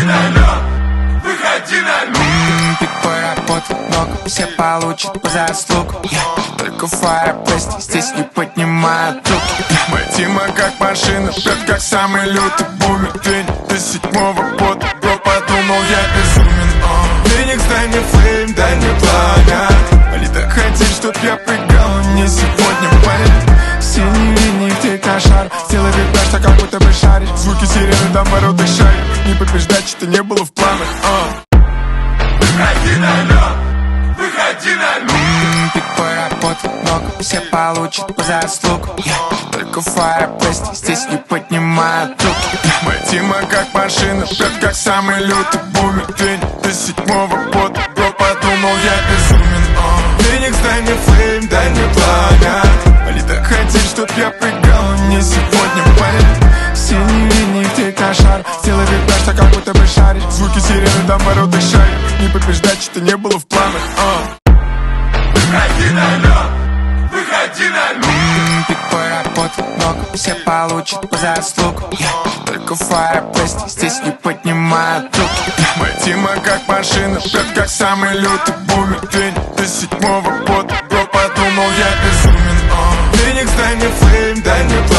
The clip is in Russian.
на лед, выходи на лед. Пик поработать много, все получат по заслугам. Только фаерпест, здесь не поднимают руки. Моя тима как машина, прет как самый лютый бумер. День до 7-го года, бро, подумал я безумен. Феникс, дай мне флейм, дай мне пламя. Они так хотели, чтоб я прыгал, но не сегодня, парень. Синие линии, ты кошар. Сделай вид, что как будто бы шаришь. Звуки сирены, там ворот и шарик. Не побеждать, что не было в планах. Выходи на лед, выходи на лед. Пик поработать много, все получат по заслугам. Только фаерпест, здесь не поднимают руки. Моя тима как машина, прет как самый лютый бумер. День до 7-го года, бро, подумал я безумен. Феникс, дай мне флейм, дай мне пламя. Они так хотели, чтоб я прыгал, но не сегодня, парень. Синие линии, ты кошар. Сделай вид, что как будто бы шаришь. Звуки сирены, там ворот и шарик. Не побеждать, что не было в планах. Выходи на лед, выходи на лед. Пик поработать много, все получат по заслугам. Только фаерпест, здесь не поднимают руки. Моя тима как машина, прет как самый лютый бумер. День до 7-го года, бро, подумал я безумен. Феникс, дай мне флейм, дай мне пламя.